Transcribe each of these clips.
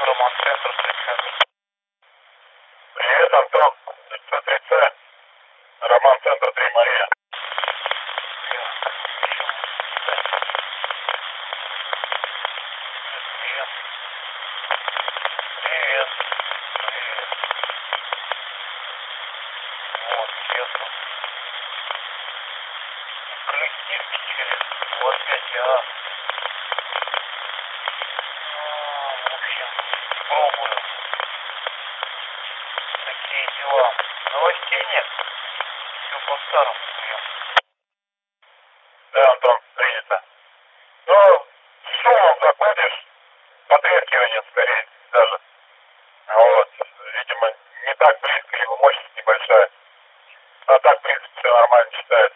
Роман-центр 30. Привет, Антон. 3C. Роман-центр 3 Мария. Привет. Вот, честно. Коллективки через 25А. В общем, пробую. Такие дела. Новостей нет. Все по-старому прям. Да, Антон, принято. Ну, с шумом заходишь, потрескивание скорее даже. Вот, видимо, не так близко, его мощность небольшая. А так, в принципе, все нормально читается.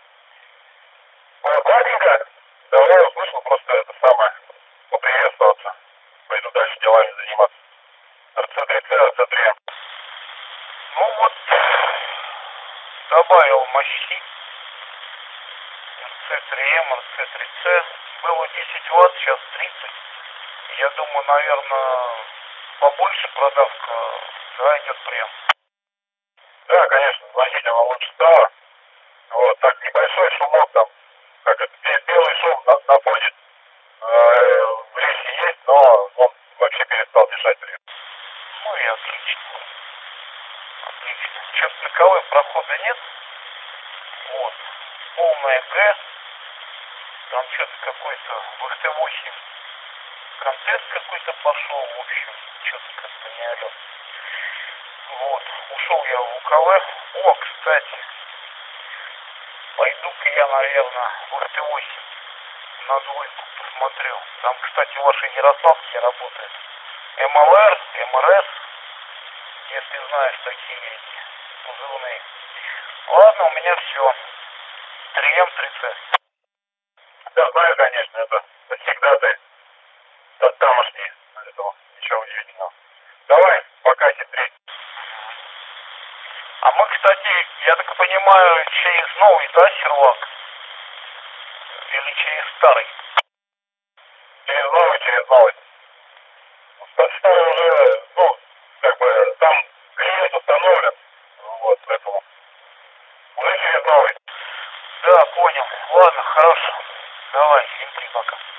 Вот, ладненько. Давай, услышал, просто это самое, поприветствоваться. Пойду дальше делами заниматься. РЦ-3C, РЦ-3. Ну вот, добавил мощи. РЦ-3М, РЦ-3C. Было 10 Вт, сейчас 30. Я думаю, наверное, побольше продавка, да, идет прям. Да, конечно, значительно лучше стало. Вот, так, небольшой шумок там, как это, белый шум на фоне в лесе есть, но он вообще перестал мешать время. Ну и отлично. Отлично. Что-то таковой прохода нет. Вот. Полная Г. Там что-то какой-то ВХТ-8 контент какой-то пошел. В общем, что-то как-то не орет. Вот. Ушел я в УКВ. О, кстати. Пойду-ка я, наверное, ВХТ-8 на двойку посмотрю. Там, кстати, ваши Ярославские работают. МЛР, МРС, если знаешь такие эти позывные. Ладно, у меня все. 3М, 3C. Да, знаю, конечно, это всегда ты тамошний, поэтому ничего удивительного. Давай, пока хитрей. А мы, кстати, я так понимаю, через новый, да, сервак? Или через старый? Через новый. Старый уже, ну, как бы, там клиент установлен, вот, поэтому уже через новый. Да, понял. Ладно, хорошо. Давай, хитрей пока.